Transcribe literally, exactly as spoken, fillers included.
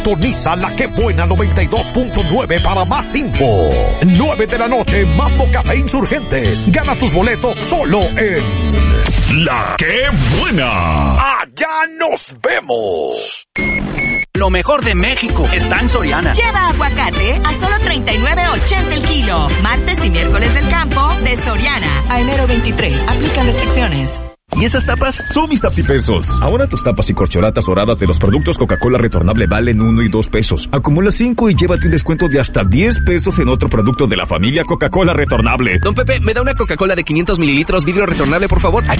Sintoniza la que buena noventa y dos punto nueve para más info. nueve de la noche, Mambo Café Insurgentes. Gana tus boletos solo en La Que Buena. Allá nos vemos. Lo mejor de México está en Soriana. Lleva aguacate a solo treinta y nueve ochenta el kilo. Martes y miércoles del campo de Soriana. A enero veintitrés. Aplican restricciones. ¿Y esas tapas? Son mis tapipesos. Ahora tus tapas y corcholatas doradas de los productos Coca-Cola retornable valen uno y dos pesos. Acumula cinco y llévate un descuento de hasta diez pesos en otro producto de la familia Coca-Cola retornable. Don Pepe, ¿me da una Coca-Cola de quinientos mililitros vidrio retornable, por favor? Aquí